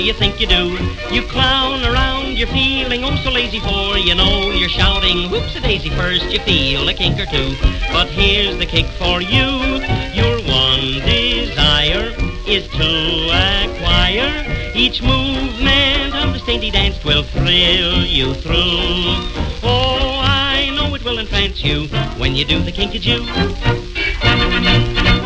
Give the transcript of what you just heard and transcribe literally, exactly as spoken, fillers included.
you think you do? You clown around, you're feeling oh so lazy, for you know you're shouting whoops-a-daisy first you feel a kink or two. But here's the kick for you. Your one desire is to acquire each movement of this dainty dance. Will thrill you through. Oh, I know it will entrance you when you do the kinkajou.